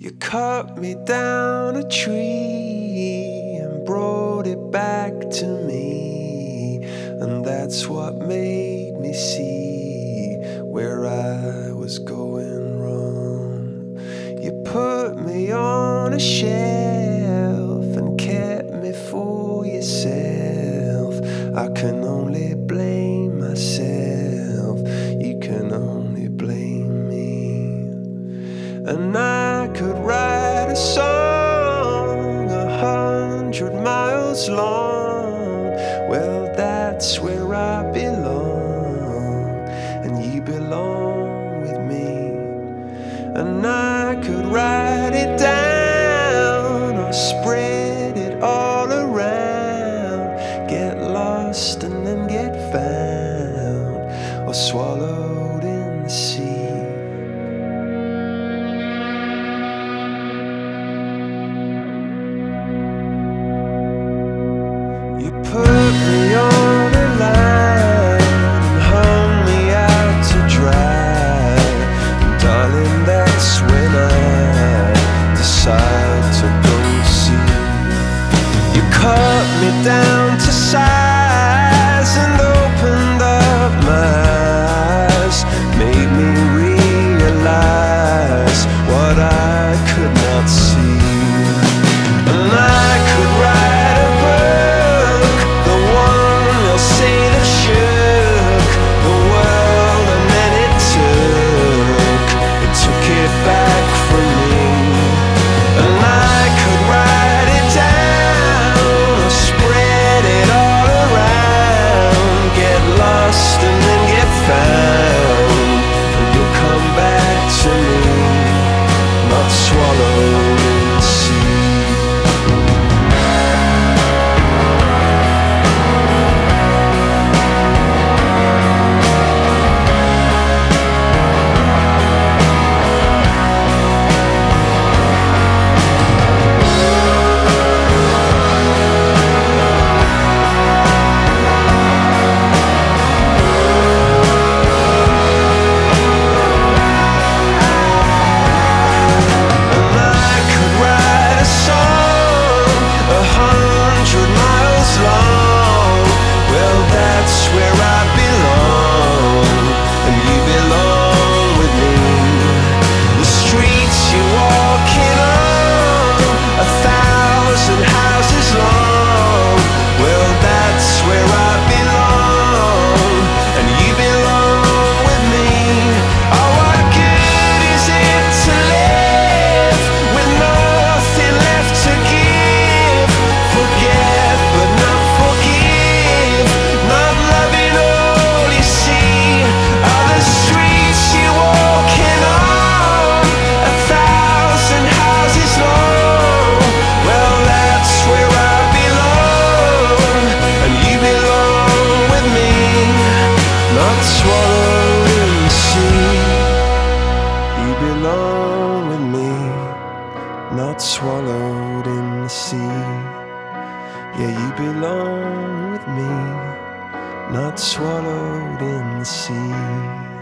You cut me down a tree and brought it back to me, and that's what made me see where I was going wrong. You put me on a shelf and kept me for yourself. I can only blame myself, you can only blame me. And I could write a song 100 miles long. Well, that's where I belong, and you belong with me. And I could write it down or spread it all around, get lost and then get found, or swallowed in the sea. You put me on a line and hung me out to dry, and darling, that's when I decide to go see. You cut me down to size and opened up my eyes, made me realize what I could not see. And I could write a book, the one they'll say that shook the world, and then it took it back from me. And I could write it down or spread it all around, get lost and then get found, and you'll come back to me, not swallowed in the sea. Swallowed in the sea. You belong with me, not swallowed in the sea. Yeah, you belong with me, not swallowed in the sea.